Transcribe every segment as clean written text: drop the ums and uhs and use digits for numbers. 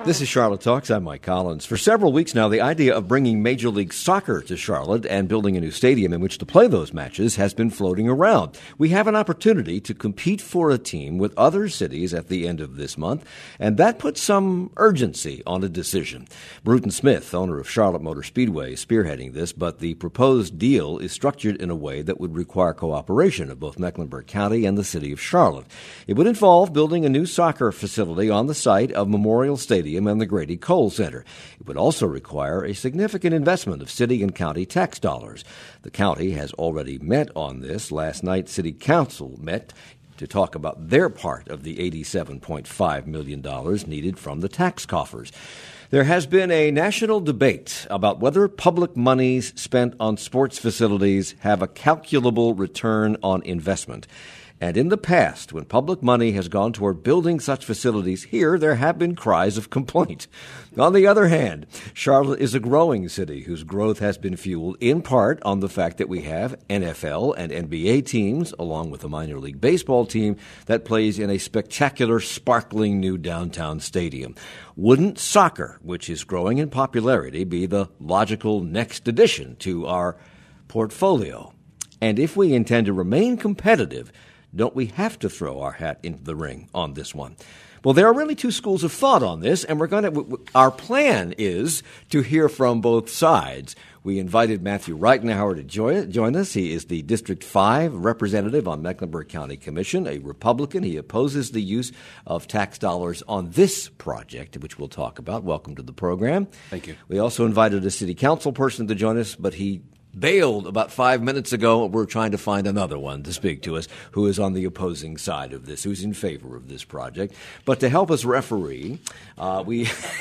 This is Charlotte Talks. I'm Mike Collins. For several weeks now, the idea of bringing Major League Soccer to Charlotte and building a new stadium in which to play those matches has been floating around. We have an opportunity to compete for a team with other cities at the end of this month, and that puts some urgency on a decision. Bruton Smith, owner of Charlotte Motor Speedway, is spearheading this, but the proposed deal is structured in a way that would require cooperation of both Mecklenburg County and the city of Charlotte. It would involve building a new soccer facility on the site of Memorial Stadium and the Grady Cole Center. It would also require a significant investment of city and county tax dollars. The county has already met on this. Last night, City Council met to talk about their part of the $87.5 million needed from the tax coffers. There has been a national debate about whether public monies spent on sports facilities have a calculable return on investment. And in the past, when public money has gone toward building such facilities here, there have been cries of complaint. On the other hand, Charlotte is a growing city whose growth has been fueled in part on the fact that we have NFL and NBA teams, along with a minor league baseball team that plays in a spectacular, sparkling new downtown stadium. Wouldn't soccer, which is growing in popularity, be the logical next addition to our portfolio? And if we intend to remain competitive, don't we have to throw our hat into the ring on this one? Well, there are really two schools of thought on this, and our plan is to hear from both sides. We invited Matthew Reichenauer to join us. He is the District 5 representative on Mecklenburg County Commission, a Republican. He opposes the use of tax dollars on this project, which we'll talk about. Welcome to the program. Thank you. We also invited a city council person to join us, but he bailed about 5 minutes ago. We're trying to find another one to speak to us who is on the opposing side of this, who's in favor of this project. But to help us referee, we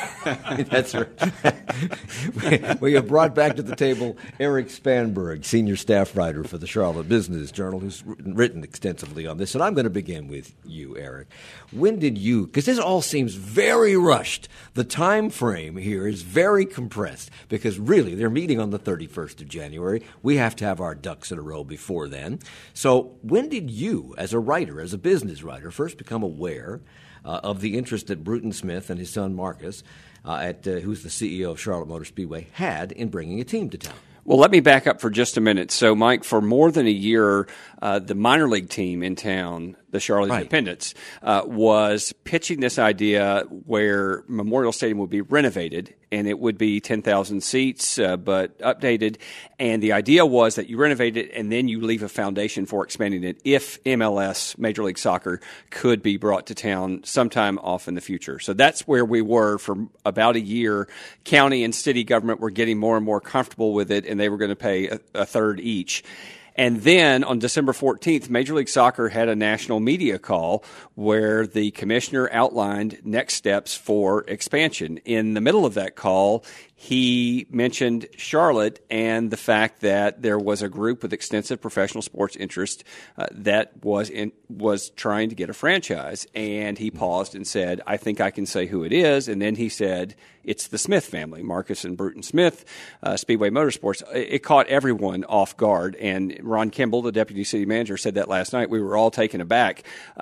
have brought back to the table Eric Spanberg, senior staff writer for the Charlotte Business Journal, who's written extensively on this. And I'm going to begin with you, Eric. When did you, because this all seems very rushed, the time frame here is very compressed because really they're meeting on the 31st of January. We have to have our ducks in a row before then. So when did you, as a writer, as a business writer, first become aware of the interest that Bruton Smith and his son Marcus, who's the CEO of Charlotte Motor Speedway, had in bringing a team to town? Well, let me back up for just a minute. So, Mike, for more than a year, the minor league team in town, the Charlotte Independents, was pitching this idea where Memorial Stadium would be renovated, and it would be 10,000 seats, but updated. And the idea was that you renovate it, and then you leave a foundation for expanding it if MLS, Major League Soccer, could be brought to town sometime off in the future. So that's where we were for about a year. County and city government were getting more and more comfortable with it, and they were going to pay a third each. And then on December 14th, Major League Soccer had a national media call where the commissioner outlined next steps for expansion. In the middle of that call, he mentioned Charlotte and the fact that there was a group with extensive professional sports interest that was trying to get a franchise. And he paused and said, I think I can say who it is. And then he said, it's the Smith family, Marcus and Bruton Smith, Speedway Motorsports. It caught everyone off guard. And Ron Kimball, the deputy city manager, said that last night. We were all taken aback.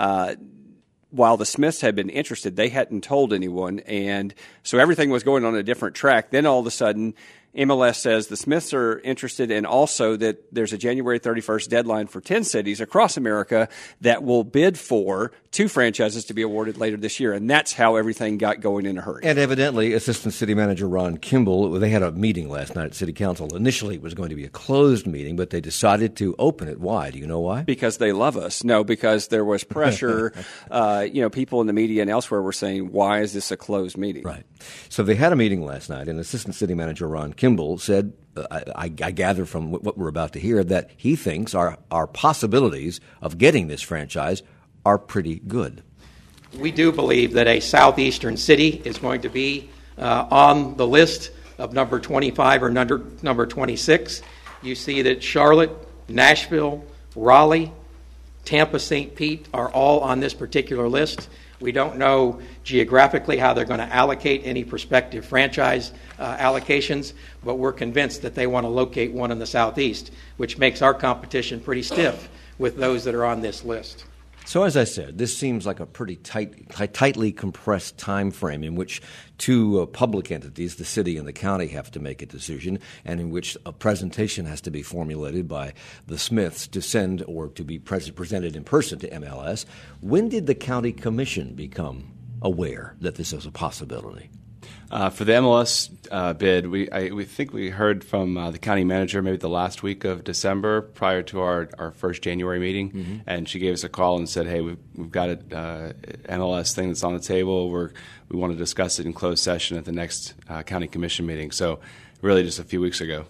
While the Smiths had been interested, they hadn't told anyone, and so everything was going on a different track. Then all of a sudden, MLS says the Smiths are interested, and also that there's a January 31st deadline for 10 cities across America that will bid for 2 franchises to be awarded later this year, and that's how everything got going in a hurry. And evidently, Assistant City Manager Ron Kimball, they had a meeting last night at City Council. Initially, it was going to be a closed meeting, but they decided to open it. Why? Do you know why? Because they love us. No, because there was pressure. People in the media and elsewhere were saying, why is this a closed meeting? Right. So they had a meeting last night, and Assistant City Manager Ron Kimball said, I gather from what we're about to hear, that he thinks our possibilities of getting this franchise are pretty good. We do believe that a southeastern city is going to be on the list of number 25 or number 26. You see that Charlotte, Nashville, Raleigh, Tampa, St. Pete are all on this particular list. We don't know geographically how they're going to allocate any prospective franchise allocations, but we're convinced that they want to locate one in the southeast, which makes our competition pretty stiff with those that are on this list. So as I said, this seems like a pretty tightly compressed time frame in which two public entities, the city and the county, have to make a decision, and in which a presentation has to be formulated by the Smiths to send or to be presented in person to MLS. When did the county commission become aware that this was a possibility? For the MLS bid, we think we heard from the county manager maybe the last week of December prior to our first January meeting, and she gave us a call and said, "Hey, we've got an MLS thing that's on the table. We want to discuss it in closed session at the next county commission meeting." So, really, just a few weeks ago.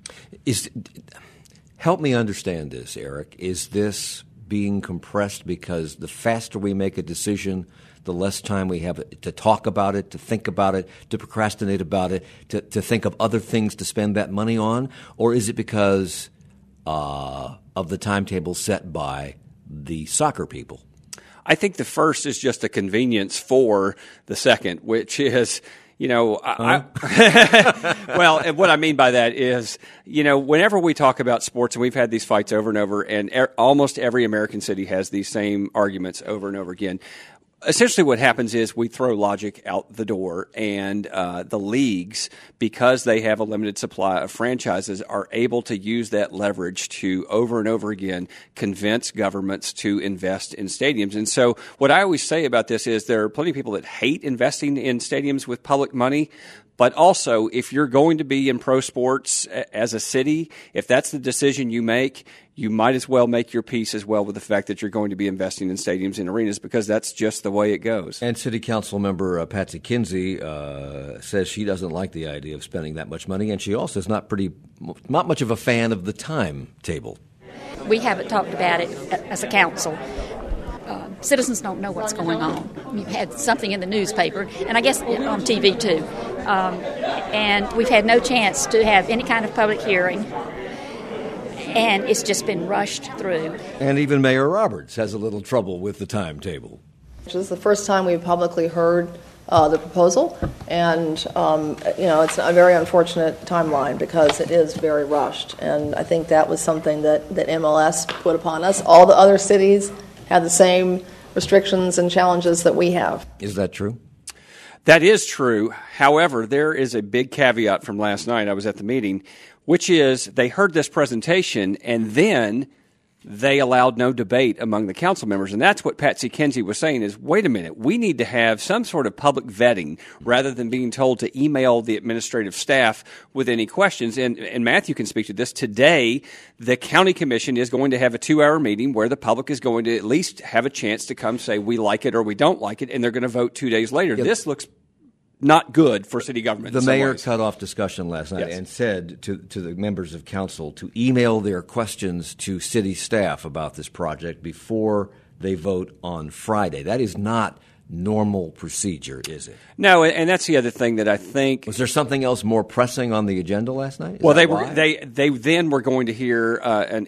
Help me understand this, Eric. Is this being compressed because the faster we make a decision, the less time we have to talk about it, to think about it, to procrastinate about it, to think of other things to spend that money on? Or is it because of the timetable set by the soccer people? I think the first is just a convenience for the second, which is, well, and what I mean by that is, whenever we talk about sports, and we've had these fights over and over, and almost every American city has these same arguments over and over again. Essentially what happens is we throw logic out the door, and the leagues, because they have a limited supply of franchises, are able to use that leverage to over and over again convince governments to invest in stadiums. And so what I always say about this is there are plenty of people that hate investing in stadiums with public money. But also, if you're going to be in pro sports as a city, if that's the decision you make, you might as well make your peace as well with the fact that you're going to be investing in stadiums and arenas, because that's just the way it goes. And City Council member Patsy Kinsey says she doesn't like the idea of spending that much money, and she also is not much of a fan of the timetable. We haven't talked about it as a council. Citizens don't know what's going on. We've had something in the newspaper, and I guess on TV too. And we've had no chance to have any kind of public hearing, and it's just been rushed through. And even Mayor Roberts has a little trouble with the timetable. This is the first time we've publicly heard the proposal, and it's a very unfortunate timeline because it is very rushed. And I think that was something that MLS put upon us. All the other cities have the same restrictions and challenges that we have. Is that true? That is true. However, there is a big caveat from last night. I was at the meeting, which is they heard this presentation and then they allowed no debate among the council members. And that's what Patsy Kinsey was saying is, wait a minute, we need to have some sort of public vetting rather than being told to email the administrative staff with any questions. And Matthew can speak to this. Today, the county commission is going to have a 2-hour meeting where the public is going to at least have a chance to come say we like it or we don't like it, and they're going to vote 2 days later. Yeah. This looks not good for city government. The mayor cut off discussion last night and said to the members of council to email their questions to city staff about this project before they vote on Friday. That is not normal procedure, is it? No, and that's the other thing that I think. Was there something else more pressing on the agenda last night? They then were going to hear an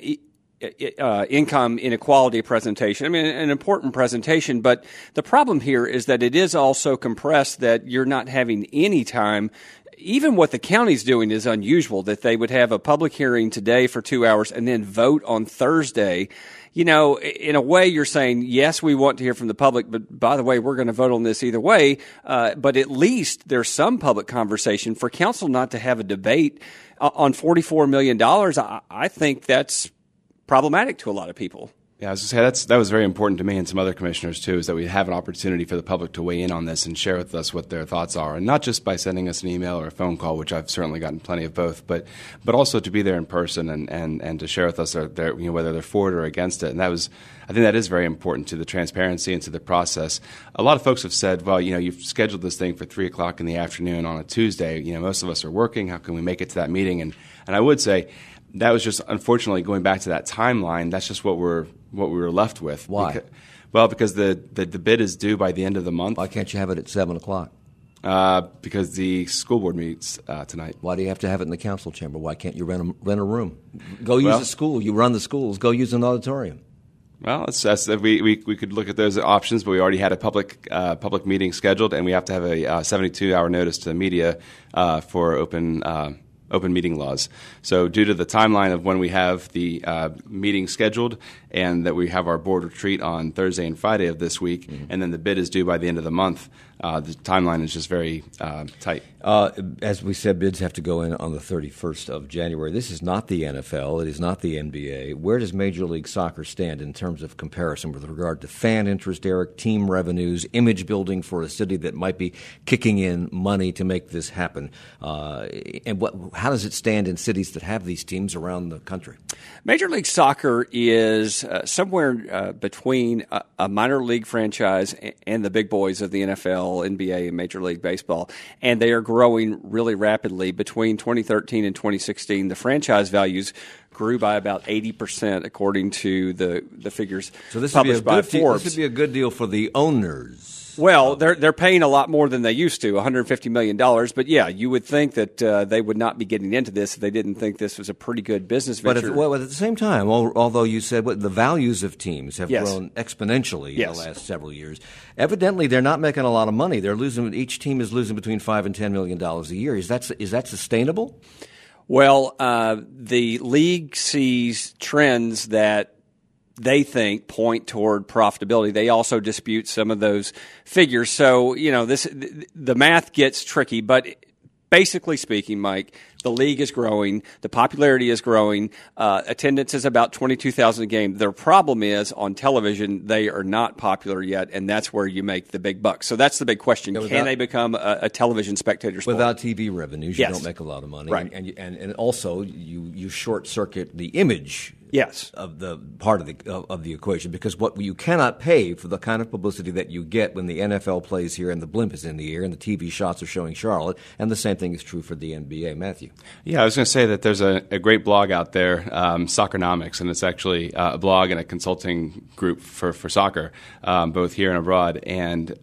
income inequality presentation. I mean, an important presentation, but the problem here is that it is also compressed, that you're not having any time. Even what the county's doing is unusual, that they would have a public hearing today for 2 hours and then vote on Thursday. In a way you're saying, yes, we want to hear from the public, but by the way, we're going to vote on this either way. But at least there's some public conversation. For council not to have a debate on $44 million, I think that's problematic to a lot of people. Yeah, I was going to say that was very important to me and some other commissioners too, is that we have an opportunity for the public to weigh in on this and share with us what their thoughts are, and not just by sending us an email or a phone call, which I've certainly gotten plenty of both, but also to be there in person and to share with us whether they're for it or against it. And I think that is very important to the transparency and to the process. A lot of folks have said, well, you've scheduled this thing for 3:00 in the afternoon on a Tuesday. Most of us are working. How can we make it to that meeting? And I would say, that was just, unfortunately, going back to that timeline, that's just what we were left with. Why? Because the bid is due by the end of the month. Why can't you have it at 7:00? Because the school board meets tonight. Why do you have to have it in the council chamber? Why can't you rent a room? Go use a school. You run the schools. Go use an auditorium. Well, we could look at those options, but we already had a public meeting scheduled, and we have to have a 72-hour notice to the media for open open meeting laws. So due to the timeline of when we have the meeting scheduled and that we have our board retreat on Thursday and Friday of this week, and then the bid is due by the end of the month, the timeline is just very tight. As we said, bids have to go in on the 31st of January. This is not the NFL. It is not the NBA. Where does Major League Soccer stand in terms of comparison with regard to fan interest, Eric, team revenues, image building for a city that might be kicking in money to make this happen? And how does it stand in cities that have these teams around the country? Major League Soccer is somewhere between a minor league franchise and the big boys of the NFL, NBA, and Major League Baseball, and they are growing really rapidly. Between 2013 and 2016, the franchise values grew by about 80%, according to the figures published by Forbes. This would be a good deal for the owners. Well, they're paying a lot more than they used to, $150 million. But, yeah, you would think that they would not be getting into this if they didn't think this was a pretty good business venture. But at the same time, although you said the values of teams have grown exponentially in the last several years, evidently they're not making a lot of money. They're losing. Each team is losing between $5 and $10 million a year. Is that sustainable? Well, the league sees trends that they think point toward profitability. They also dispute some of those figures. So, the math gets tricky, but basically speaking, Mike, the league is growing, the popularity is growing, attendance is about 22,000 a game. Their problem is on television, they are not popular yet, and that's where you make the big bucks. So that's the big question. Can they become a television spectator sport? Without TV revenues, you don't make a lot of money. Right. And also you short circuit the image of the part of the equation, because what you cannot pay for the kind of publicity that you get when the NFL plays here and the blimp is in the air and the TV shots are showing Charlotte, and the same thing is true for the NBA. Matthew. Yeah, I was going to say that there's a great blog out there, Soccernomics, and it's actually a blog and a consulting group for soccer, both here and abroad, and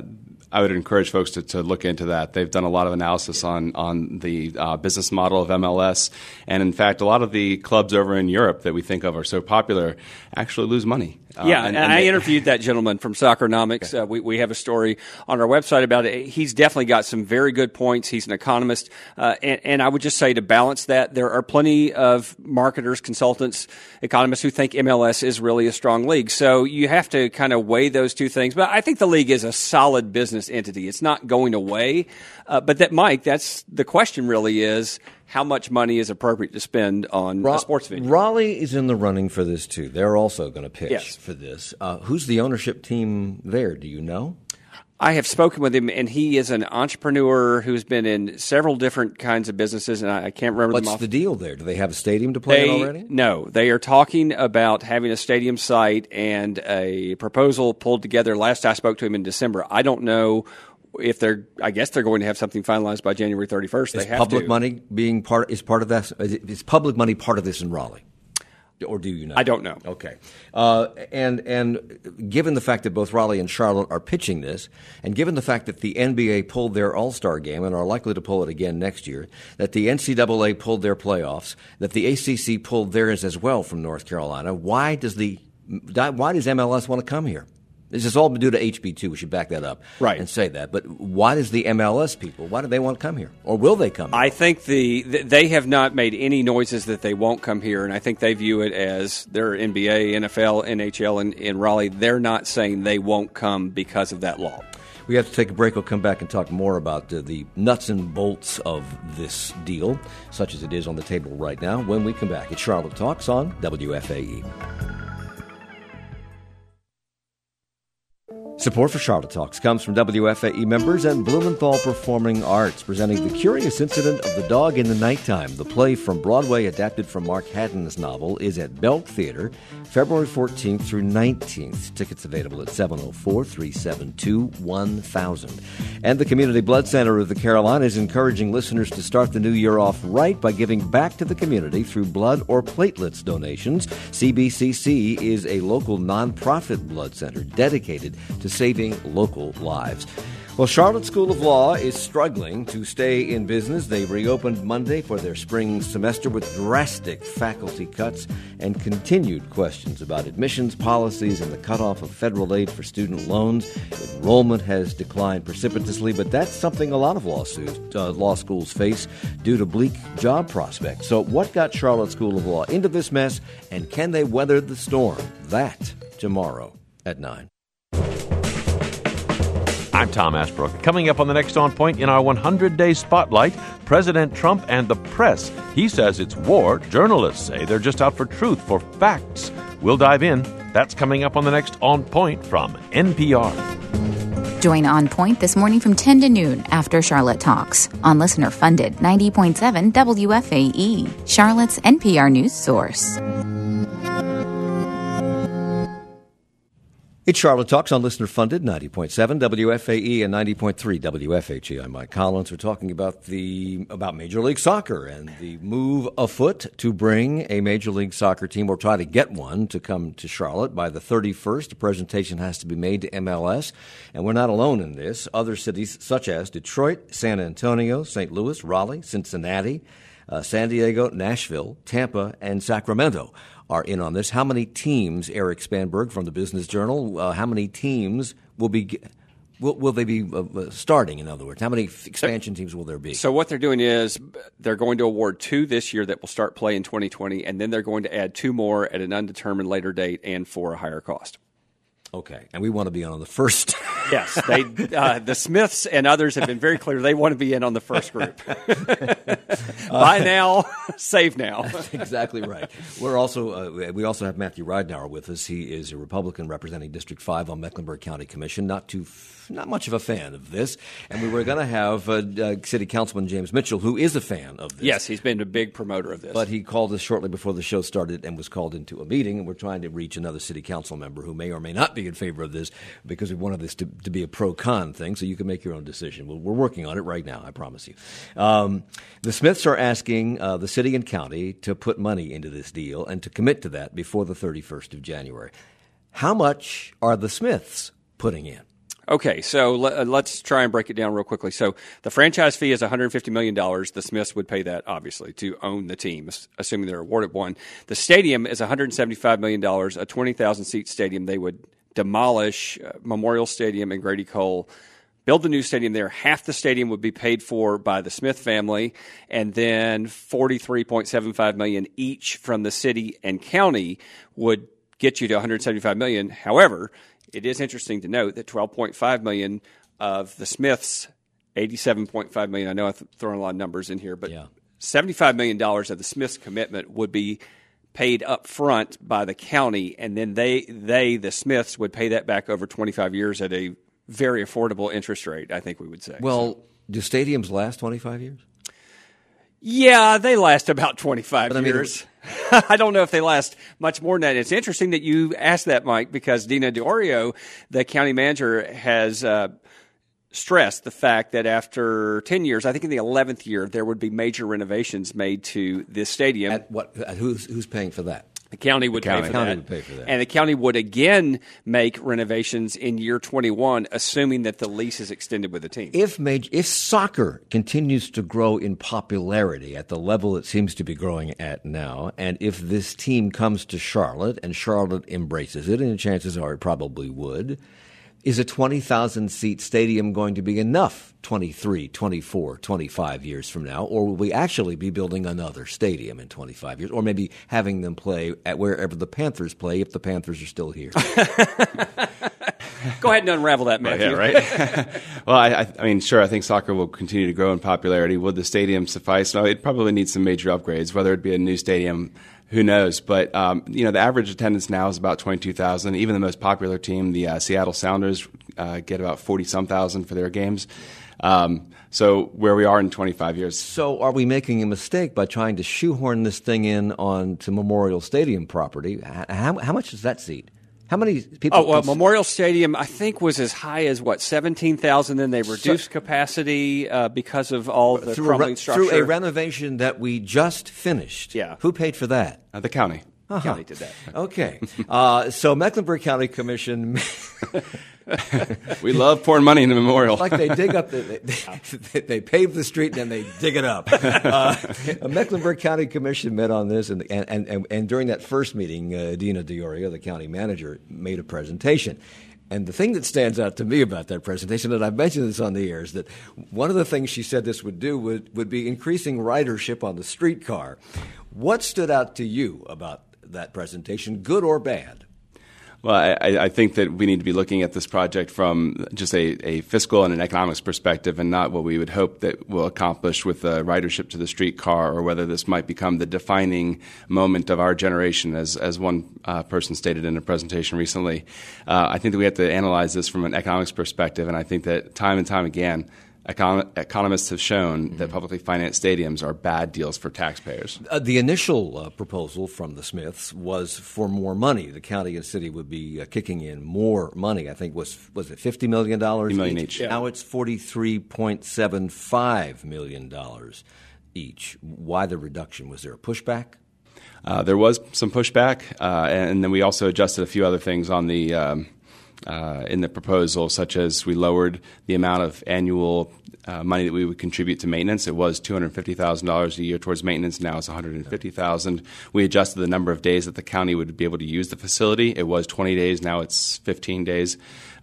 I would encourage folks to look into that. They've done a lot of analysis on the business model of MLS, and in fact, a lot of the clubs over in Europe that we think of are so popular actually lose money. And I interviewed that gentleman from Soccernomics. Okay. We have a story on our website about it. He's definitely got some very good points. He's an economist. And I would just say, to balance that, there are plenty of marketers, consultants, economists who think MLS is really a strong league. So you have to kind of weigh those two things. But I think the league is a solid business entity. It's not going away. But Mike, that's the question really is, how much money is appropriate to spend on a sports venue? Raleigh is in the running for this, too. They're also going to pitch for this. Who's the ownership team there? Do you know? I have spoken with him, and he is an entrepreneur who's been in several different kinds of businesses, and I can't remember them off. What's the deal there? Do they have a stadium to play in already? No. They are talking about having a stadium site and a proposal pulled together. Last I spoke to him in December. I don't know if I guess they're going to have something finalized by January 31st. Is public money being part of that? Is public money part of this in Raleigh? Or do you know? I don't know. Okay. And given the fact that both Raleigh and Charlotte are pitching this, and given the fact that the NBA pulled their All-Star game and are likely to pull it again next year, that the NCAA pulled their playoffs, that the ACC pulled theirs as well from North Carolina, why does MLS want to come here? This is all due to HB2. We should back that up and say that. But why does the MLS people, why do they want to come here? Or will they come here? I think they have not made any noises that they won't come here, and I think they view it as their NBA, NFL, NHL in Raleigh. They're not saying they won't come because of that law. We have to take a break. We'll come back and talk more about the nuts and bolts of this deal, such as it is on the table right now, when we come back. It's Charlotte Talks on WFAE. Support for Charlotte Talks comes from WFAE members and Blumenthal Performing Arts, presenting The Curious Incident of the Dog in the Nighttime. The play from Broadway, adapted from Mark Haddon's novel, is at Belk Theater, February 14th through 19th. Tickets available at 704-372-1000. And the Community Blood Center of the Carolinas is encouraging listeners to start the new year off right by giving back to the community through blood or platelets donations. CBCC is a local nonprofit blood center dedicated to saving local lives. Well, Charlotte School of Law is struggling to stay in business. They reopened Monday for their spring semester with drastic faculty cuts and continued questions about admissions policies and the cutoff of federal aid for student loans. Enrollment has declined precipitously, but that's something a lot of law schools face due to bleak job prospects. So what got Charlotte School of Law into this mess, and can they weather the storm? That tomorrow at 9. I'm Tom Ashbrook. Coming up on the next On Point in our 100-day spotlight, President Trump and the press. He says it's war. Journalists say they're just out for truth, for facts. We'll dive in. That's coming up on the next On Point from NPR. Join On Point this morning from 10 to noon after Charlotte Talks on listener-funded 90.7 WFAE, Charlotte's NPR news source. It's Charlotte Talks on listener-funded 90.7 WFAE and 90.3 WFHE. I'm Mike Collins. We're talking about Major League Soccer and the move afoot to bring a Major League Soccer team, or try to get one, to come to Charlotte by the 31st. A presentation has to be made to MLS, and we're not alone in this. Other cities such as Detroit, San Antonio, St. Louis, Raleigh, Cincinnati, San Diego, Nashville, Tampa, and Sacramento are in on this. How many teams, Eric Spanberg from the Business Journal, how many teams will they be starting, in other words? How many expansion teams will there be? So what they're doing is they're going to award 2 this year that will start play in 2020, and then they're going to add 2 more at an undetermined later date and for a higher cost. Okay, and we want to be on the first. Yes, the Smiths and others have been very clear they want to be in on the first group. Buy now, save now. That's exactly right. We also have Matthew Ridenour with us. He is a Republican representing District 5 on Mecklenburg County Commission. Not much of a fan of this, and we were going to have City Councilman James Mitchell, who is a fan of this. Yes, he's been a big promoter of this. But he called us shortly before the show started and was called into a meeting, and we're trying to reach another City Council member who may or may not be in favor of this, because we wanted this to be a pro-con thing, so you can make your own decision. We're working on it right now, I promise you. The Smiths are asking the city and county to put money into this deal and to commit to that before the 31st of January. How much are the Smiths putting in? Okay, so let's try and break it down real quickly. So the franchise fee is $150 million. The Smiths would pay that, obviously, to own the team, assuming they're awarded one. The stadium is $175 million, a 20,000-seat stadium. They would demolish Memorial Stadium and Grady Cole, build a new stadium there. Half the stadium would be paid for by the Smith family, and then $43.75 million each from the city and county would get you to $175 million. However, it is interesting to note that $12.5 million of the Smiths, $87.5 million. I know I've thrown a lot of numbers in here, but yeah. $75 million of the Smiths' commitment would be paid up front by the county, and then the Smiths, would pay that back over 25 years at a very affordable interest rate, I think we would say. Well, do stadiums last 25 years? Yeah, they last about 25 years. I don't know if they last much more than that. It's interesting that you asked that, Mike, because Dina DiOrio, the county manager, has stressed the fact that after 10 years, I think in the 11th year, there would be major renovations made to this stadium. Who's paying for that? The county would pay for that. And the county would again make renovations in year 21, assuming that the lease is extended with the team. If soccer continues to grow in popularity at the level it seems to be growing at now, and if this team comes to Charlotte and Charlotte embraces it, and the chances are it probably would, is a 20,000-seat stadium going to be enough 23, 24, 25 years from now? Or will we actually be building another stadium in 25 years? Or maybe having them play at wherever the Panthers play, if the Panthers are still here? Go ahead and unravel that, Matthew. Yeah, right? Well, I mean, sure, I think soccer will continue to grow in popularity. Would the stadium suffice? No, it probably needs some major upgrades, whether it be a new stadium. Who knows? But, the average attendance now is about 22,000. Even the most popular team, the Seattle Sounders, get about 40-some thousand for their games. So where we are in 25 years. So are we making a mistake by trying to shoehorn this thing in onto Memorial Stadium property? How much does that seat? How many people? Memorial Stadium, I think, was as high as, 17,000. Then they reduced capacity because of all the crumbling structure. Through a renovation that we just finished. Yeah. Who paid for that? The county. The county did that. Okay. So Mecklenburg County Commission... We love pouring money in the memorial. Like they dig up, they pave the street and then they dig it up. A Mecklenburg County Commission met on this, and during that first meeting, Dina Diorio, the county manager, made a presentation. And the thing that stands out to me about that presentation, and I've mentioned this on the air, is that one of the things she said this would do would be increasing ridership on the streetcar. What stood out to you about that presentation, good or bad? Well, I think that we need to be looking at this project from just a fiscal and an economics perspective, and not what we would hope that we'll accomplish with the ridership to the streetcar, or whether this might become the defining moment of our generation, as one person stated in a presentation recently. I think that we have to analyze this from an economics perspective, and I think that time and time again, economists have shown that publicly financed stadiums are bad deals for taxpayers. The initial proposal from the Smiths was for more money. The county and city would be kicking in more money. I think was it $50 million? $50 million each. Yeah. Now it's $43.75 million each. Why the reduction? Was there a pushback? There was some pushback, and then we also adjusted a few other things on the in the proposal, such as we lowered the amount of annual money that we would contribute to maintenance. It was $250,000 a year towards maintenance. Now it's $150,000. We adjusted the number of days that the county would be able to use the facility. It was 20 days. Now it's 15 days.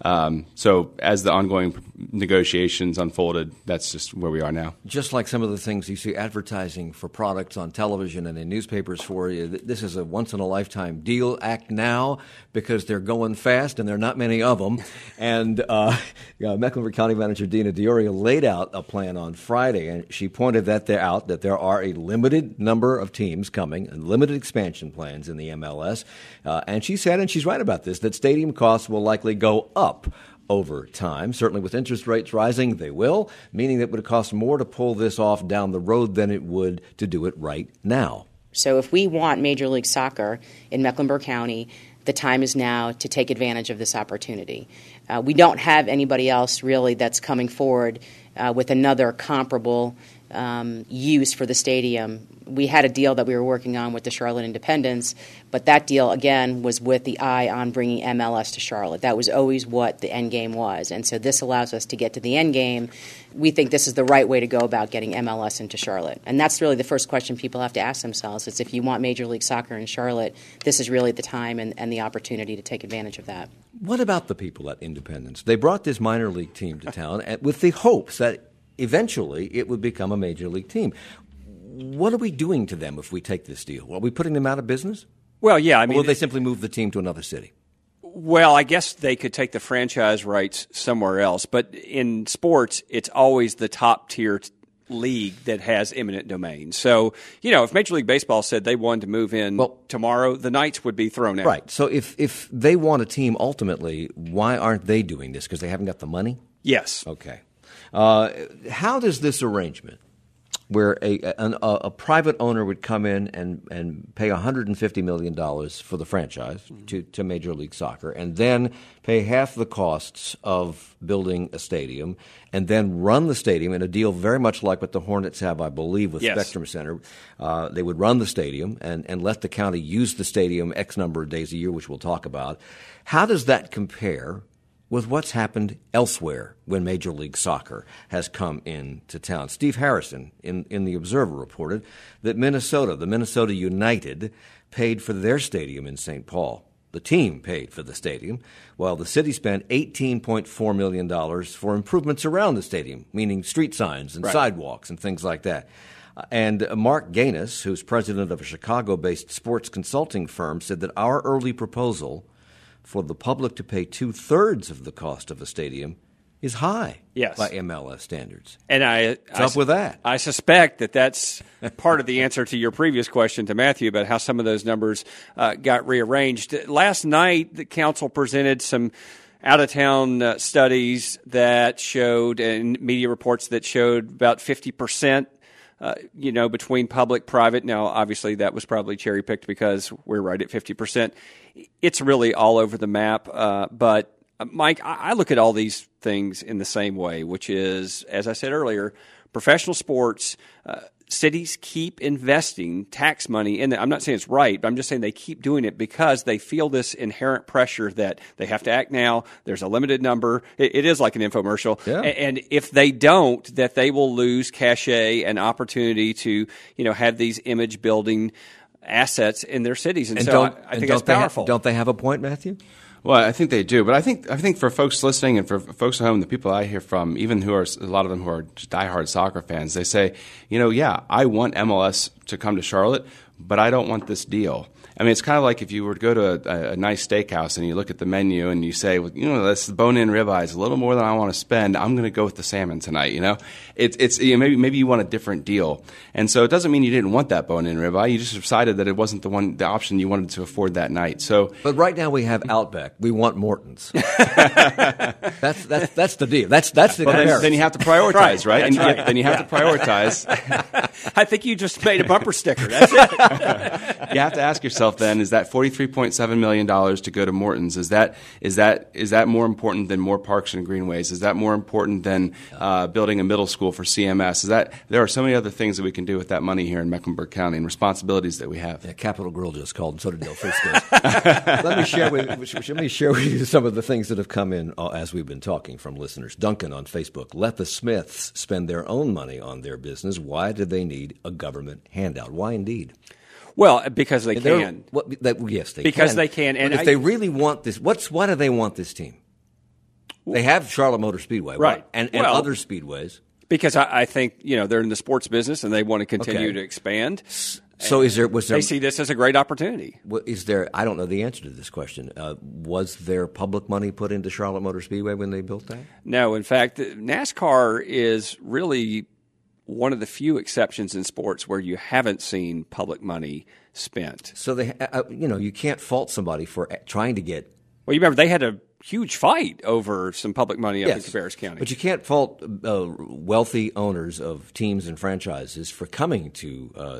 So as the ongoing negotiations unfolded, that's just where we are now. Just like some of the things you see advertising for products on television and in newspapers for you, this is a once-in-a-lifetime deal. Act now, because they're going fast and there are not many of them. And Mecklenburg County Manager Dina Diorio laid out a plan on Friday, and she pointed that there are a limited number of teams coming and limited expansion plans in the MLS. And she said, and she's right about this, that stadium costs will likely go up over time. Certainly with interest rates rising, they will, meaning that it would cost more to pull this off down the road than it would to do it right now. So if we want Major League Soccer in Mecklenburg County, the time is now to take advantage of this opportunity. We don't have anybody else really that's coming forward with another comparable use for the stadium. We had a deal that we were working on with the Charlotte Independents, but that deal, again, was with the eye on bringing MLS to Charlotte. That was always what the end game was. And so this allows us to get to the end game. We think this is the right way to go about getting MLS into Charlotte. And that's really the first question people have to ask themselves. It's if you want Major League Soccer in Charlotte, this is really the time and the opportunity to take advantage of that. What about the people at Independence? They brought this minor league team to town with the hopes that eventually it would become a major league team. What are we doing to them if we take this deal? Are we putting them out of business? Well, yeah. I mean, or will they simply move the team to another city? Well, I guess they could take the franchise rights somewhere else. But in sports, it's always the top-tier league that has eminent domain. So, if Major League Baseball said they wanted to move in tomorrow, the Knights would be thrown out. Right. So if they want a team ultimately, why aren't they doing this? Because they haven't got the money? Yes. Okay. How does this arrangement, where a private owner would come in and pay $150 million for the franchise to Major League Soccer, and then pay half the costs of building a stadium, and then run the stadium in a deal very much like what the Hornets have, I believe, with Spectrum Center. They would run the stadium and let the county use the stadium X number of days a year, which we'll talk about. How does that compare with what's happened elsewhere when Major League Soccer has come into town? Steve Harrison in The Observer reported that the Minnesota United, paid for their stadium in St. Paul. The team paid for the stadium, while the city spent $18.4 million for improvements around the stadium, meaning street signs and sidewalks and things like that. And Mark Gaines, who's president of a Chicago-based sports consulting firm, said that our early proposal for the public to pay 2/3 of the cost of a stadium is high by MLS standards. And What's up with that? I suspect that's part of the answer to your previous question to Matthew about how some of those numbers got rearranged. Last night, the council presented some out-of-town studies that showed, and media reports that showed about 50%. Between public, private. Now, obviously, that was probably cherry-picked because we're right at 50%. It's really all over the map. But, Mike, I look at all these things in the same way, which is, as I said earlier, professional sports cities keep investing tax money in it. I'm not saying it's right, but I'm just saying they keep doing it because they feel this inherent pressure that they have to act now. There's a limited number. It is like an infomercial. Yeah. And if they don't, that they will lose cachet and opportunity to, have these image building assets in their cities. And so I think that's powerful. Don't they have a point, Matthew? Well, I think they do, but I think for folks listening and for folks at home, the people I hear from, even a lot of them who are just diehard soccer fans, they say, I want MLS to come to Charlotte, but I don't want this deal. I mean, it's kind of like if you were to go to a nice steakhouse and you look at the menu and you say, this bone-in ribeye is a little more than I want to spend. I'm going to go with the salmon tonight. It's maybe you want a different deal, and so it doesn't mean you didn't want that bone-in ribeye. You just decided that it wasn't the option you wanted to afford that night. So, but right now we have Outback. We want Morton's. That's the deal. That's the comparison. Then you have to prioritize, right? And then you have to prioritize. I think you just made a bumper sticker. That's it. You have to ask yourself. Then is that $43.7 million to go to Morton's? Is that more important than more parks and greenways? Is that more important than building a middle school for CMS? There are so many other things that we can do with that money here in Mecklenburg County and responsibilities that we have. Yeah, Capital Grill just called, and so did Del Frisco's. Let me share with you some of the things that have come in as we've been talking from listeners. Duncan on Facebook: let the Smiths spend their own money on their business. Why do they need a government handout? Why indeed? Well, because they can. Yes, they can. Because they can. And if they really want this, why do they want this team? They have Charlotte Motor Speedway, right? And other speedways. Because I think they're in the sports business and they want to continue to expand. So they see this as a great opportunity. I don't know the answer to this question. Was there public money put into Charlotte Motor Speedway when they built that? No. In fact, NASCAR is really one of the few exceptions in sports where you haven't seen public money spent. So you can't fault somebody for trying to get. Well, you remember they had a huge fight over some public money up in Cabarrus County. But you can't fault wealthy owners of teams and franchises for coming to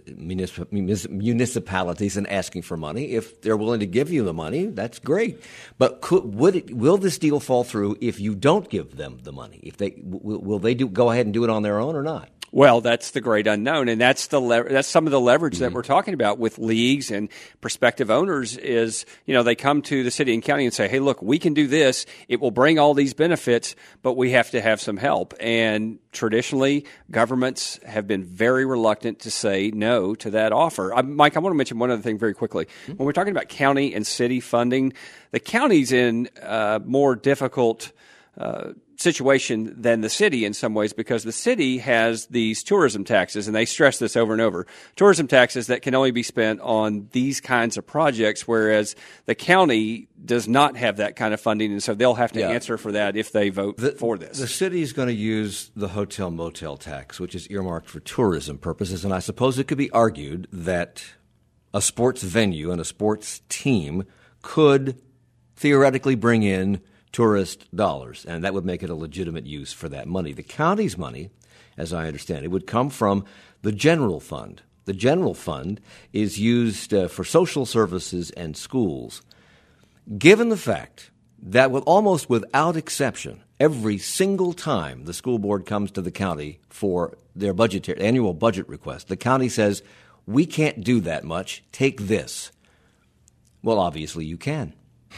municipalities and asking for money. If they're willing to give you the money, that's great. But will this deal fall through if you don't give them the money? If will they go ahead and do it on their own or not? Well, that's the great unknown, and that's some of the leverage that we're talking about with leagues and prospective owners is, they come to the city and county and say, hey, look, we can do this. It will bring all these benefits, but we have to have some help. And traditionally, governments have been very reluctant to say no to that offer. Mike, I want to mention one other thing very quickly. When we're talking about county and city funding, the county's in more difficult situation than the city in some ways because the city has these tourism taxes, and they stress this over and over. Tourism taxes that can only be spent on these kinds of projects, whereas the county does not have that kind of funding, and so they'll have to answer for that if they vote for this. The city is going to use the hotel-motel tax, which is earmarked for tourism purposes, and I suppose it could be argued that a sports venue and a sports team could theoretically bring in tourist dollars, and that would make it a legitimate use for that money. The county's money, as I understand it, would come from the general fund. The general fund is used for social services and schools. Given the fact that almost without exception, every single time the school board comes to the county for their annual budget request, the county says, we can't do that much, take this. Well, obviously you can.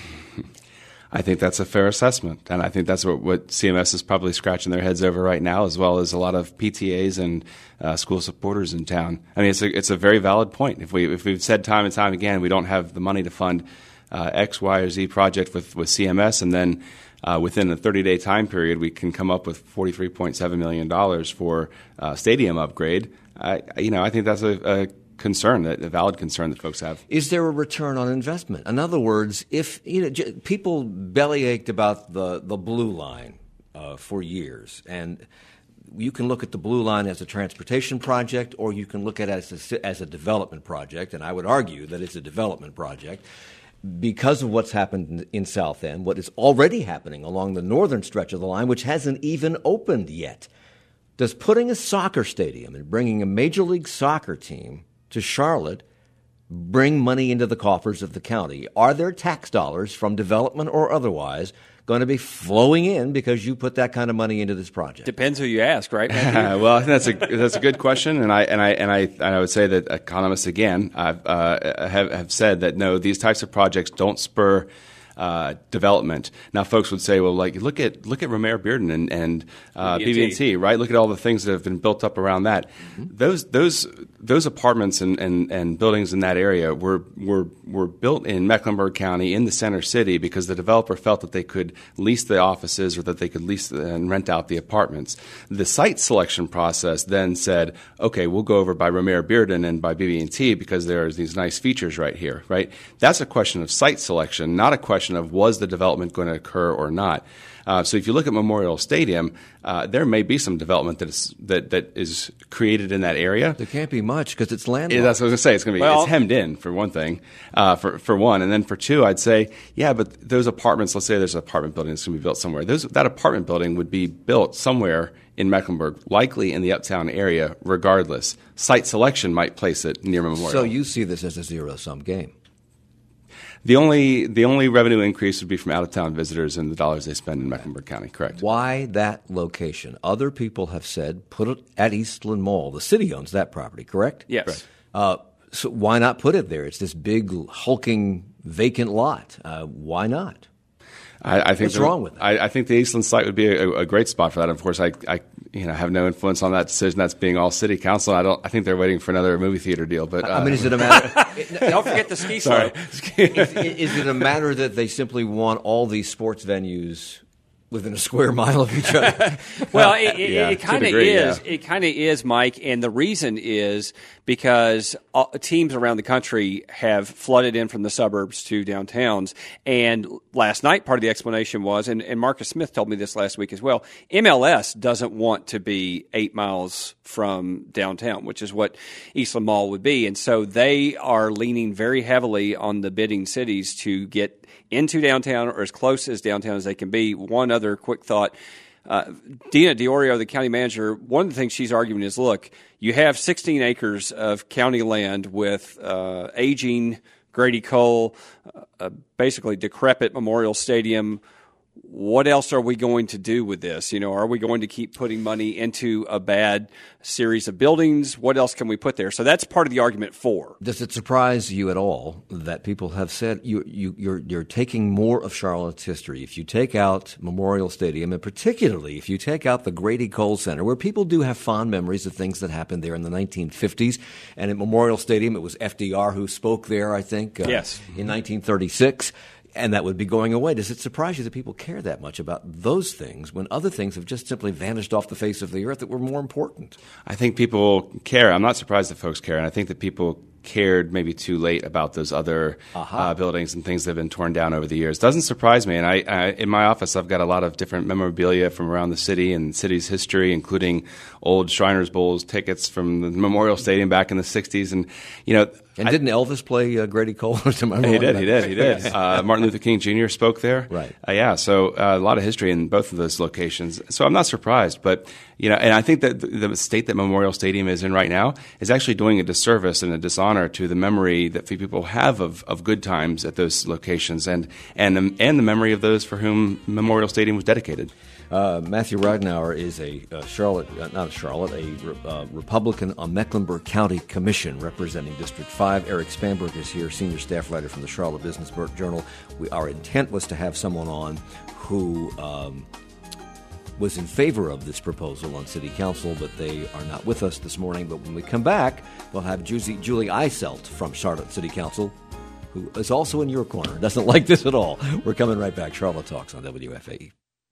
I think that's a fair assessment, and I think that's what CMS is probably scratching their heads over right now, as well as a lot of PTAs and school supporters in town. I mean, it's a very valid point. If we've said time and time again we don't have the money to fund X, Y, or Z project with CMS, and then within a 30-day time period we can come up with $43.7 million for stadium upgrade, I think that's a concern, a valid concern that folks have. Is there a return on investment? In other words, if people bellyached about the blue line for years, and you can look at the blue line as a transportation project, or you can look at it as a development project, and I would argue that it's a development project because of what's happened in South End, what is already happening along the northern stretch of the line, which hasn't even opened yet. Does putting a soccer stadium and bringing a Major League Soccer team to Charlotte bring money into the coffers of the county? Are there tax dollars from development or otherwise going to be flowing in because you put that kind of money into this project? Depends who you ask, right? Well, I think that's a good question, and I would say that economists again have said that no, these types of projects don't spur development. Now, folks would say, well, like look at Romare Bearden and BB&T, right? Look at all the things that have been built up around that. Mm-hmm. Those apartments and buildings in that area were built in Mecklenburg County in the center city because the developer felt that they could lease the offices or that they could lease and rent out the apartments. The site selection process then said, okay, we'll go over by Romare Bearden and by BB&T because there's these nice features right here, right? That's a question of site selection, not a question of was the development going to occur or not. So if you look at Memorial Stadium, there may be some development that is created in that area. There can't be much because it's landlocked. That's what I was going to say. It's hemmed in for one thing, for one, and then for two, I'd say, yeah, but those apartments. Let's say there's an apartment building that's going to be built somewhere. That apartment building would be built somewhere in Mecklenburg, likely in the uptown area, regardless. Site selection might place it near Memorial. So you see this as a zero-sum game. The only revenue increase would be from out-of-town visitors and the dollars they spend in Mecklenburg County, correct. Why that location? Other people have said put it at Eastland Mall. The city owns that property, correct? Yes. So why not put it there? It's this big, hulking, vacant lot. Why not? I think what's wrong with it? I think the Eastland site would be a great spot for that. Of course, I have no influence on that decision. That's being all city council. I think they're waiting for another movie theater deal. But is it a matter? Don't forget the ski slope. Is it a matter that they simply want all these sports venues within a square mile of each other? Well, it kind of is. Yeah. It kind of is, Mike, and the reason is because teams around the country have flooded in from the suburbs to downtowns. And last night, part of the explanation was, and Marcus Smith told me this last week as well, MLS doesn't want to be 8 miles from downtown, which is what Eastland Mall would be. And so they are leaning very heavily on the bidding cities to get into downtown or as close as downtown as they can be. One other quick thought. Dina Diorio, the county manager, one of the things she's arguing is, look, you have 16 acres of county land with aging Grady Cole, basically decrepit Memorial Stadium. What else are we going to do with this? Are we going to keep putting money into a bad series of buildings? What else can we put there? So that's part of the argument for. Does it surprise you at all that people have said you're taking more of Charlotte's history? If you take out Memorial Stadium, and particularly if you take out the Grady Cole Center, where people do have fond memories of things that happened there in the 1950s, and at Memorial Stadium it was FDR who spoke there, I think, yes, in 1936. And that would be going away. Does it surprise you that people care that much about those things when other things have just simply vanished off the face of the earth that were more important? I think people care. I'm not surprised that folks care. And I think that people cared maybe too late about those other buildings and things that have been torn down over the years. Doesn't surprise me. And I in my office, I've got a lot of different memorabilia from around the city and the city's history, including old Shriners Bowls tickets from the Memorial Stadium back in the 60s. And, and didn't Elvis play Grady Cole? He did. Martin Luther King Jr. spoke there. Right. So a lot of history in both of those locations. So I'm not surprised. But, and I think that the state that Memorial Stadium is in right now is actually doing a disservice and a dishonor to the memory that people have of good times at those locations and the memory of those for whom Memorial Stadium was dedicated. Matthew Ridenour is a Republican on Mecklenburg County Commission representing District 5. Eric Spanberg is here, senior staff writer from the Charlotte Business Journal. Our intent was to have someone on who was in favor of this proposal on City Council, but they are not with us this morning. But when we come back, we'll have Julie Eiselt from Charlotte City Council, who is also in your corner, doesn't like this at all. We're coming right back. Charlotte Talks on WFAE.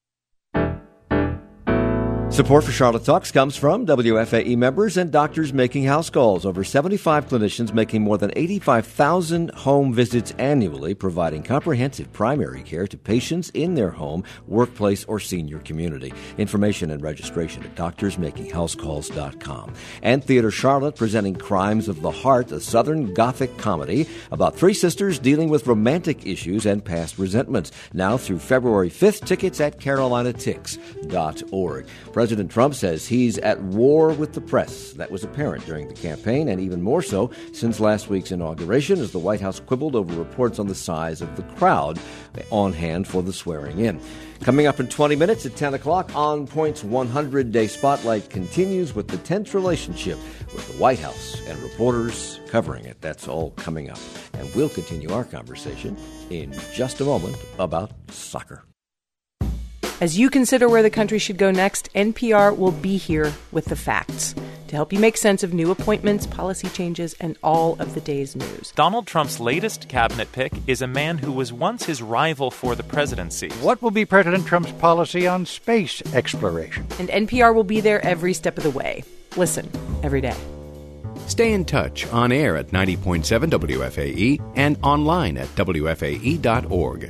Support for Charlotte Talks comes from WFAE members and doctors making house calls. Over 75 clinicians making more than 85,000 home visits annually, providing comprehensive primary care to patients in their home, workplace, or senior community. Information and registration at doctorsmakinghousecalls.com. And Theater Charlotte presenting Crimes of the Heart, a Southern Gothic comedy about three sisters dealing with romantic issues and past resentments. Now through February 5th, tickets at carolinatix.org. President Trump says he's at war with the press. That was apparent during the campaign, and even more so since last week's inauguration, as the White House quibbled over reports on the size of the crowd on hand for the swearing-in. Coming up in 20 minutes at 10 o'clock, On Point's 100-Day Spotlight continues with the tense relationship with the White House and reporters covering it. That's all coming up. And we'll continue our conversation in just a moment about soccer. As you consider where the country should go next, NPR will be here with the facts to help you make sense of new appointments, policy changes, and all of the day's news. Donald Trump's latest cabinet pick is a man who was once his rival for the presidency. What will be President Trump's policy on space exploration? And NPR will be there every step of the way. Listen every day. Stay in touch on air at 90.7 WFAE and online at WFAE.org.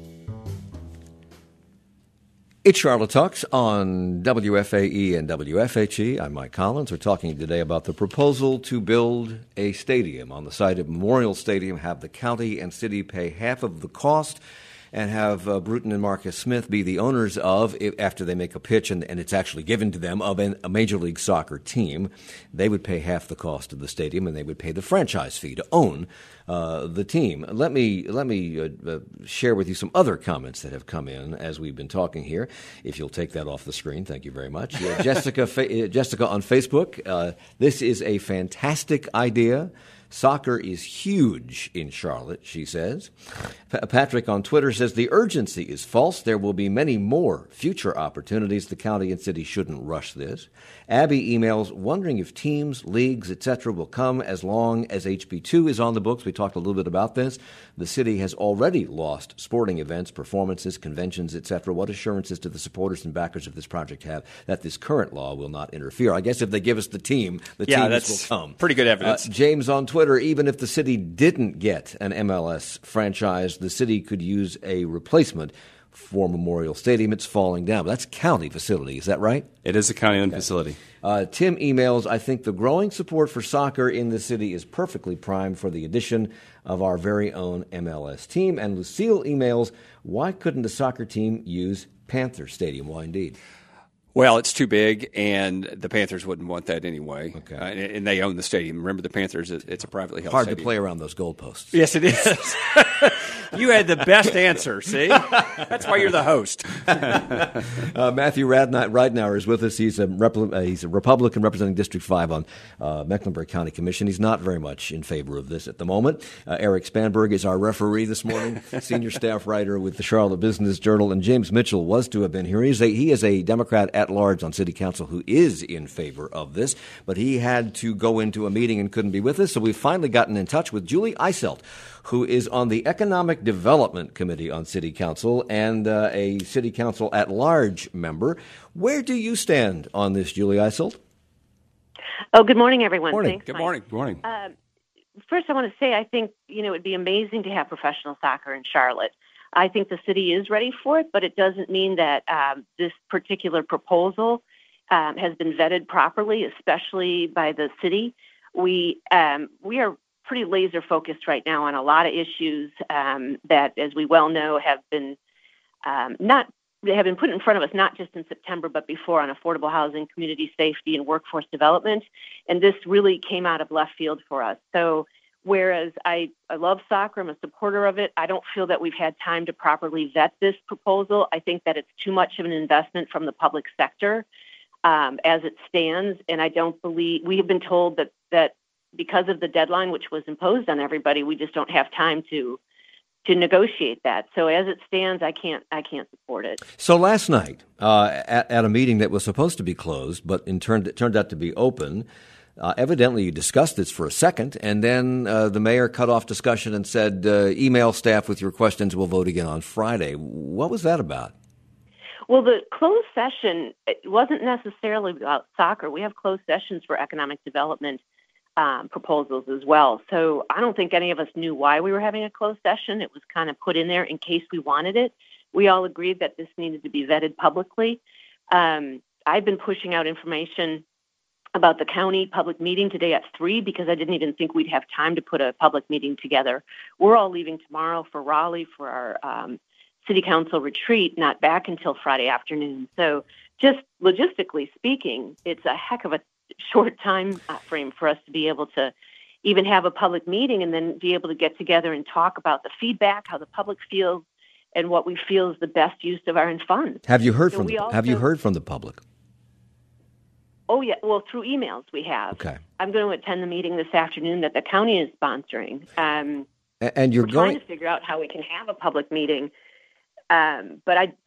It's Charlotte Talks on WFAE and WFHE. I'm Mike Collins. We're talking today about the proposal to build a stadium on the site of Memorial Stadium, have the county and city pay half of the cost, and have Bruton and Marcus Smith be the owners of, after they make a pitch and it's actually given to them, of a Major League Soccer team. They would pay half the cost of the stadium, and they would pay the franchise fee to own the team. Let me share with you some other comments that have come in as we've been talking here. If you'll take that off the screen, thank you very much. Jessica on Facebook, this is a fantastic idea. Soccer is huge in Charlotte, she says. Patrick on Twitter says the urgency is false. There will be many more future opportunities. The county and city shouldn't rush this. Abby emails wondering if teams, leagues, etc. will come as long as HB2 is on the books. We talked a little bit about this. The city has already lost sporting events, performances, conventions, etc. What assurances do the supporters and backers of this project have that this current law will not interfere? I guess if they give us the teams will come. Pretty good evidence. James on Twitter, even if the city didn't get an MLS franchise, the city could use a replacement for Memorial Stadium. It's falling down. But that's county facility. Is that right? It is a county-owned facility. Tim emails, I think the growing support for soccer in the city is perfectly primed for the addition of our very own MLS team. And Lucille emails, why couldn't the soccer team use Panther Stadium? Why indeed? Well, it's too big, and the Panthers wouldn't want that anyway. Okay. And they own the stadium. Remember, the Panthers, it's a privately held Hard stadium. to play around those goalposts. Yes, it is. You had the best answer, see? That's why you're the host. Matthew Ridenour is with us. He's a Republican representing District 5 on Mecklenburg County Commission. He's not very much in favor of this at the moment. Eric Spanberg is our referee this morning, senior staff writer with the Charlotte Business Journal, and James Mitchell was to have been here. He is a Democrat at large on City Council who is in favor of this, but he had to go into a meeting and couldn't be with us, so we've finally gotten in touch with Julie Eiselt, who is on the Economic Development Committee on City Council and a City Council at large member. Where do you stand on this, Julie Eiselt? Oh, good morning, everyone. Morning. Thanks, Good Mike. morning. Good morning. First, I want to say I think it would be amazing to have professional soccer in Charlotte. I think the city is ready for it, but it doesn't mean that this particular proposal has been vetted properly, especially by the city. We are pretty laser focused right now on a lot of issues that, as we well know, have been put in front of us not just in September but before, on affordable housing, community safety, and workforce development. And this really came out of left field for us. So whereas I love soccer, I'm a supporter of it, I don't feel that we've had time to properly vet this proposal. I think that it's too much of an investment from the public sector as it stands, and I don't believe we have been told that because of the deadline which was imposed on everybody, we just don't have time to negotiate that. So as it stands, I can't support it. So last night, at a meeting that was supposed to be closed, but it turned out to be open, evidently you discussed this for a second, and then the mayor cut off discussion and said, email staff with your questions, we'll vote again on Friday. What was that about? Well, the closed session, it wasn't necessarily about soccer. We have closed sessions for economic development proposals as well. So I don't think any of us knew why we were having a closed session. It was kind of put in there in case we wanted it. We all agreed that this needed to be vetted publicly. I've been pushing out information about the county public meeting today at 3 because I didn't even think we'd have time to put a public meeting together. We're all leaving tomorrow for Raleigh for our city council retreat, not back until Friday afternoon. So just logistically speaking, it's a heck of a short time frame for us to be able to even have a public meeting and then be able to get together and talk about the feedback, how the public feels, and what we feel is the best use of our funds. Have you heard from the public? Oh, yeah. Well, through emails we have. Okay. I'm going to attend the meeting this afternoon that the county is sponsoring. And we're trying to figure out how we can have a public meeting. But I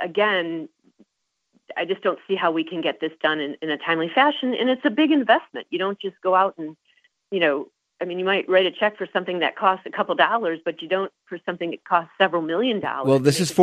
just don't see how we can get this done in a timely fashion. And it's a big investment. You don't just go out and, you might write a check for something that costs a couple dollars, but you don't for something that costs several $1 million. Well, this is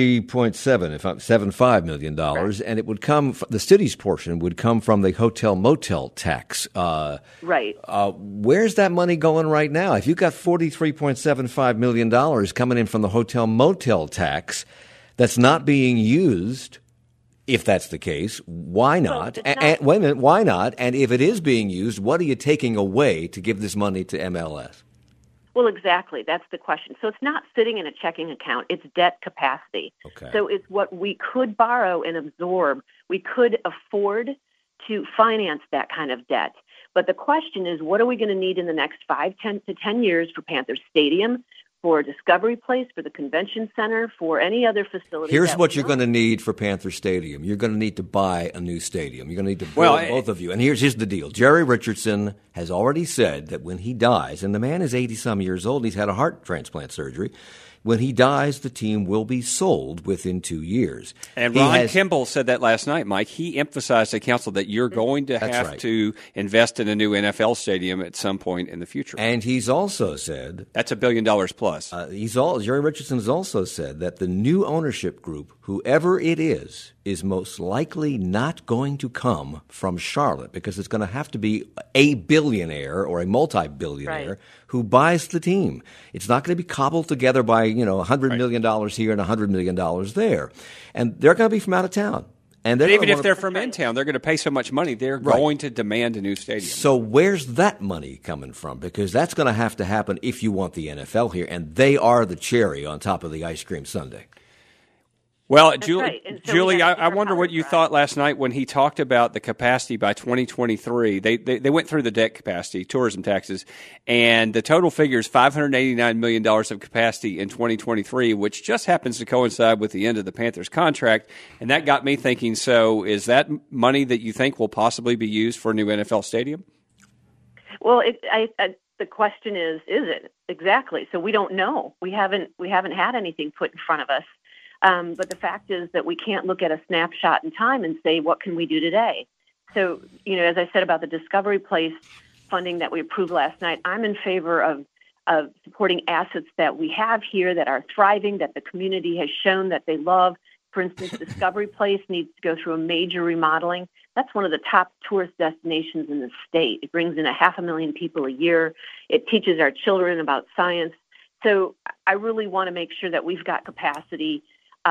$43.75 million, and it would come. The city's portion would come from the hotel motel tax. Right. Where's that money going right now? If you've got $43.75 million coming in from the hotel motel tax, that's not being used. If that's the case, why not? And wait a minute, why not? And if it is being used, what are you taking away to give this money to MLS? Well, exactly. That's the question. So it's not sitting in a checking account. It's debt capacity. Okay. So it's what we could borrow and absorb. We could afford to finance that kind of debt. But the question is, what are we going to need in the next 5 to 10 years for Panther Stadium, for Discovery Place, for the Convention Center, for any other facility? Here's what you're going to need for Panther Stadium. You're going to need to buy a new stadium. You're going to need to build both of you. And here's the deal. Jerry Richardson has already said that when he dies, and the man is 80-some years old, and he's had a heart transplant surgery, when he dies, the team will be sold within 2 years. And Ron Kimball said that last night, Mike. He emphasized to council that you're going to have to invest in a new NFL stadium at some point in the future. And he's also said that's $1 billion plus. Jerry Richardson has also said that the new ownership group, whoever it is most likely not going to come from Charlotte, because it's going to have to be a billionaire or a multi-billionaire who buys the team. It's not going to be cobbled together by $100 million here and $100 million there. And they're going to be from out of town. And even if they're from in town, they're going to pay so much money, they're going to demand a new stadium. So where's that money coming from? Because that's going to have to happen if you want the NFL here, and they are the cherry on top of the ice cream sundae. Well, Julie, I wonder what you thought last night when he talked about the capacity by 2023. They went through the debt capacity, tourism taxes, and the total figure is $589 million of capacity in 2023, which just happens to coincide with the end of the Panthers contract. And that got me thinking, so is that money that you think will possibly be used for a new NFL stadium? Well, the question is it? Exactly. So we don't know. We haven't had anything put in front of us. But the fact is that we can't look at a snapshot in time and say, what can we do today? So, as I said about the Discovery Place funding that we approved last night, I'm in favor of supporting assets that we have here that are thriving, that the community has shown that they love. For instance, Discovery Place needs to go through a major remodeling. That's one of the top tourist destinations in the state. It brings in 500,000 people a year. It teaches our children about science. So I really want to make sure that we've got capacity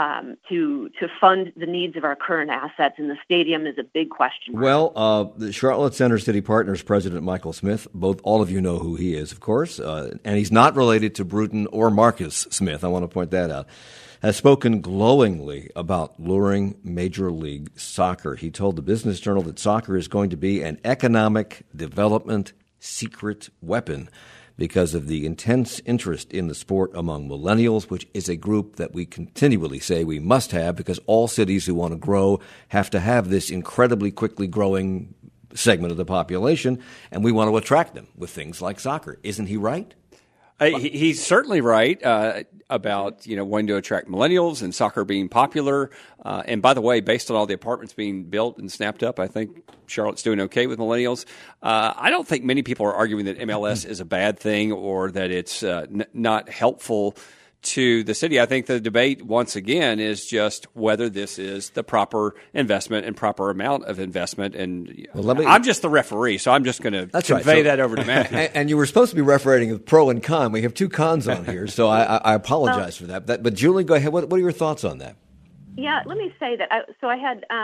to fund the needs of our current assets, and the stadium is a big question mark. Well, the Charlotte Center City Partners President Michael Smith, all of you know who he is, of course, and he's not related to Bruton or Marcus Smith, I want to point that out, has spoken glowingly about luring Major League Soccer. He told the Business Journal that soccer is going to be an economic development secret weapon because of the intense interest in the sport among millennials, which is a group that we continually say we must have, because all cities who want to grow have to have this incredibly quickly growing segment of the population, and we want to attract them with things like soccer. Isn't he right? He's certainly right about wanting to attract millennials and soccer being popular. And by the way, based on all the apartments being built and snapped up, I think Charlotte's doing okay with millennials. I don't think many people are arguing that MLS is a bad thing or that it's not helpful to the city. I think the debate, once again, is just whether this is the proper investment and proper amount of investment. And I'm just the referee, so I'm just going to convey that over to Matt. And you were supposed to be refereeing the pro and con. We have two cons on here, so I apologize for that. But Julie, go ahead. What are your thoughts on that? Yeah, let me say that. I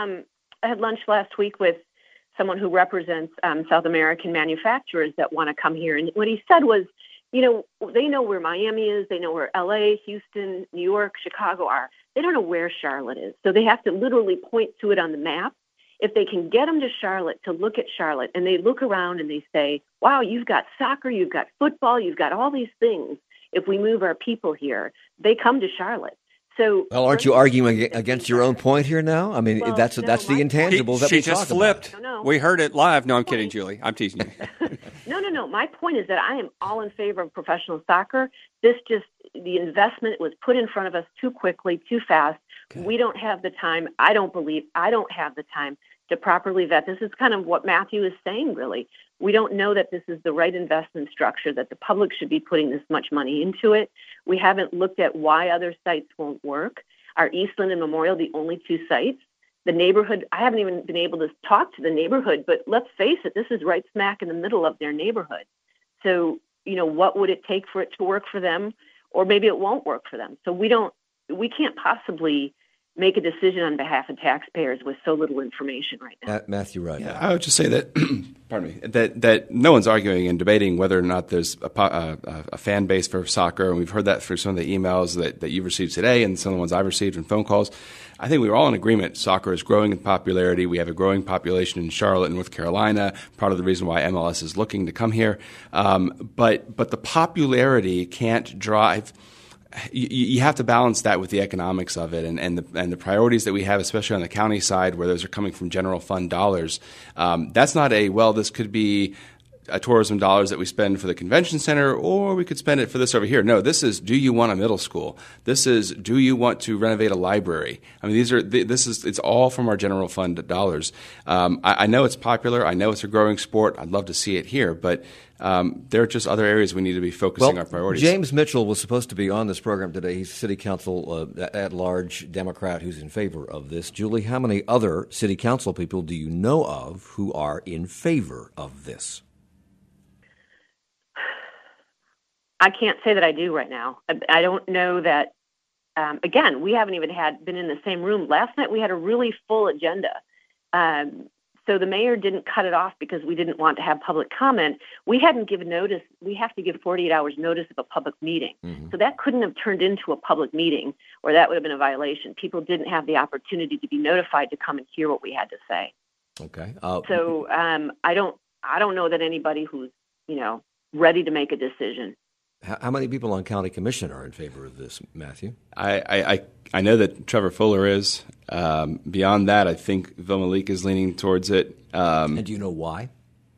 had lunch last week with someone who represents South American manufacturers that want to come here, and what he said was, they know where Miami is. They know where L.A., Houston, New York, Chicago are. they don't know where Charlotte is. So they have to literally point to it on the map. If they can get them to Charlotte to look at Charlotte, and they look around and they say, wow, you've got soccer, you've got football, you've got all these things. If we move our people here, they come to Charlotte. So, well, aren't you arguing against your own point here now? I mean, that's the intangible that we talk about. She just flipped. No. We heard it live. No, I'm kidding, Julie. I'm teasing you. No. My point is that I am all in favor of professional soccer. The investment was put in front of us too quickly, too fast. Okay. We don't have the time. I don't have the time to properly vet. This is kind of what Matthew is saying, really. We don't know that this is the right investment structure, that the public should be putting this much money into it. We haven't looked at why other sites won't work. Are Eastland and Memorial the only two sites? The neighborhood, I haven't even been able to talk to the neighborhood, but let's face it, this is right smack in the middle of their neighborhood. So, what would it take for it to work for them? Or maybe it won't work for them. So we can't possibly make a decision on behalf of taxpayers with so little information right now. Matthew Rudd. Yeah, I would just say that, pardon me, that no one's arguing and debating whether or not there's a fan base for soccer, and we've heard that through some of the emails that you've received today and some of the ones I've received and phone calls. I think we were all in agreement. Soccer is growing in popularity. We have a growing population in Charlotte and North Carolina, part of the reason why MLS is looking to come here. But the popularity can't drive. You have to balance that with the economics of it and the priorities that we have, especially on the county side, where those are coming from general fund dollars. That's not this could be a tourism dollars that we spend for the convention center, or we could spend it for this over here. No, this is, do you want a middle school? This is, do you want to renovate a library? I mean, it's all from our general fund dollars. I know it's popular. I know it's a growing sport. I'd love to see it here, but there are just other areas we need to be focusing our priorities. James Mitchell was supposed to be on this program today. He's city council at-large Democrat who's in favor of this. Julie, how many other city council people do you know of who are in favor of this? I can't say that I do right now. I don't know that. Again, we haven't even been in the same room. Last night we had a really full agenda. So the mayor didn't cut it off because we didn't want to have public comment. We hadn't given notice. We have to give 48 hours notice of a public meeting. Mm-hmm. So that couldn't have turned into a public meeting, or that would have been a violation. People didn't have the opportunity to be notified to come and hear what we had to say. Okay. So I don't know that anybody who's ready to make a decision. How many people on county commission are in favor of this, Matthew? I know that Trevor Fuller is. Beyond that, I think Vilma Leak is leaning towards it. And do you know why?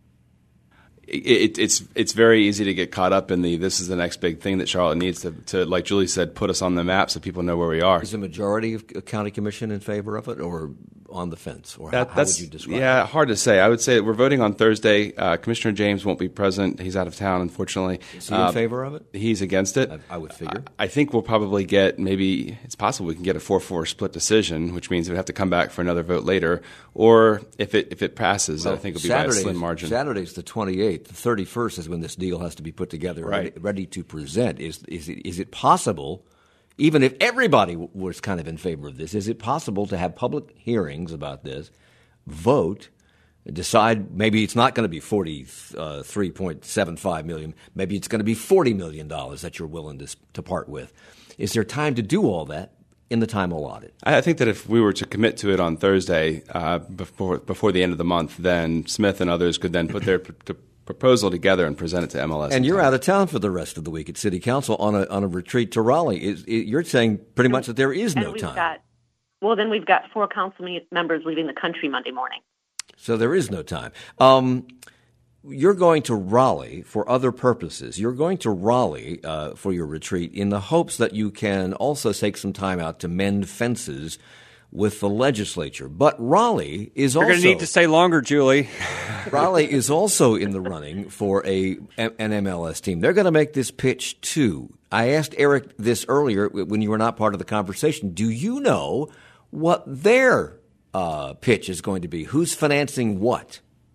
It's very easy to get caught up in this is the next big thing that Charlotte needs to, like Julie said, put us on the map so people know where we are. Is the majority of county commission in favor of it, or on the fence? Or how would you describe it? Yeah, hard to say. I would say we're voting on Thursday. Commissioner James won't be present. He's out of town, unfortunately. Is he in favor of it? He's against it. I would figure. I think we'll probably it's possible we can get a 4-4 split decision, which means we'd have to come back for another vote later. Or if it passes, I think it'll be by a slim margin. Saturday's the 28th. The 31st is when this deal has to be put together, ready to present. Is it possible, even if everybody was kind of in favor of this, is it possible to have public hearings about this, vote, decide maybe it's not going to be $43.75 million, maybe it's going to be $40 million that you're willing to part with? Is there time to do all that in the time allotted? I think that if we were to commit to it on Thursday before the end of the month, then Smith and others could then put their proposal together and present it to MLS. And you're out of town for the rest of the week at City Council on a retreat to Raleigh. You're saying pretty much that there is no time. Then we've got 4 council members leaving the country Monday morning. So there is no time. You're going to Raleigh for other purposes. You're going to Raleigh for your retreat in the hopes that you can also take some time out to mend fences with the legislature. But Raleigh is You're going to need to stay longer, Julie. Raleigh is also in the running for an MLS team. They're going to make this pitch too. I asked Eric this earlier when you were not part of the conversation. Do you know what their pitch is going to be? Who's financing what?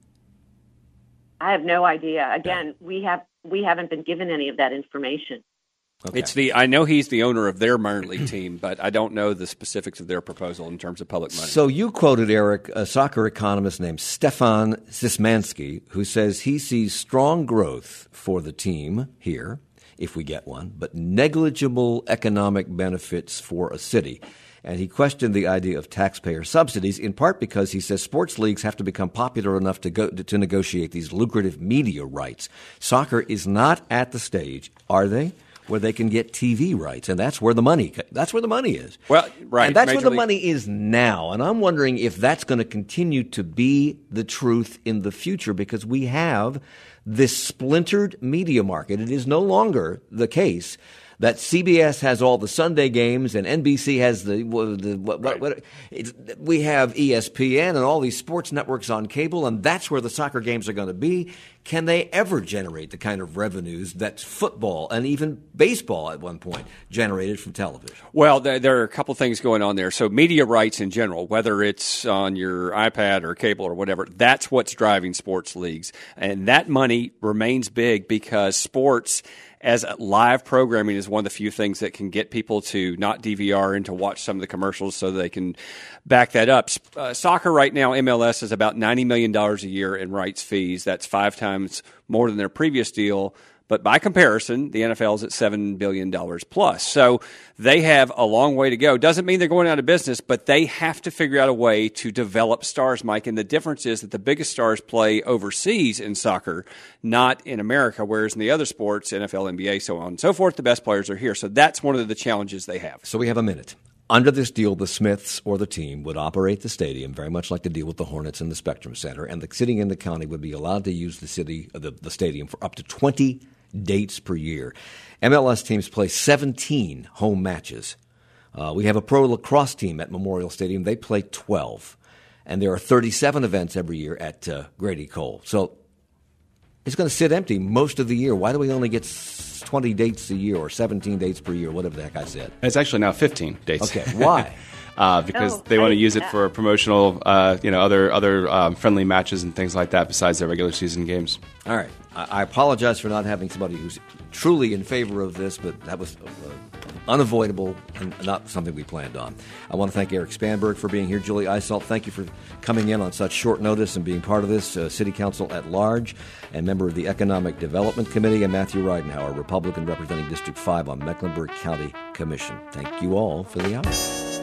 I have no idea. Again, we haven't been given any of that information. Okay. I know he's the owner of their minor league team, but I don't know the specifics of their proposal in terms of public money. So you quoted, Eric, a soccer economist named Stefan Szymanski, who says he sees strong growth for the team here, if we get one, but negligible economic benefits for a city. And he questioned the idea of taxpayer subsidies, in part because he says sports leagues have to become popular enough to negotiate these lucrative media rights. Soccer is not at the stage, are they, where they can get TV rights, and that's where the money is. Well, right. And that's where the money is now. And I'm wondering if that's going to continue to be the truth in the future, because we have this splintered media market. It is no longer the case that CBS has all the Sunday games and NBC has we have ESPN and all these sports networks on cable, and that's where the soccer games are going to be. Can they ever generate the kind of revenues that football and even baseball at one point generated from television? Well, there are a couple things going on there. So media rights in general, whether it's on your iPad or cable or whatever, that's what's driving sports leagues. And that money remains big because sports as live programming is one of the few things that can get people to not DVR and to watch some of the commercials so they can back that up. Soccer right now, MLS is about $90 million a year in rights fees. That's 5 times more than their previous deal. But by comparison, the NFL is at $7 billion plus. So they have a long way to go. Doesn't mean they're going out of business, but they have to figure out a way to develop stars, Mike. And the difference is that the biggest stars play overseas in soccer, not in America, whereas in the other sports, NFL, NBA, so on and so forth, the best players are here. So that's one of the challenges they have. So we have a minute. Under this deal, the Smiths or the team would operate the stadium, very much like the deal with the Hornets and the Spectrum Center, and the city and the county would be allowed to use the stadium for up to 20 dates per year. MLS teams play 17 home matches. We have a pro lacrosse team at Memorial Stadium. They play 12. And there are 37 events every year at Grady Cole. So it's going to sit empty most of the year. Why do we only get 20 dates a year or 17 dates per year, whatever the heck I said? It's actually now 15 dates. Okay, why? Because they want to use it for promotional, other friendly matches and things like that besides their regular season games. All right. I apologize for not having somebody who's truly in favor of this, but that was unavoidable and not something we planned on. I want to thank Eric Spanberg for being here. Julie Eiselt, thank you for coming in on such short notice and being part of this. City Council at large and member of the Economic Development Committee, and Matthew Ridenhour, Republican representing District 5 on Mecklenburg County Commission. Thank you all for the hour.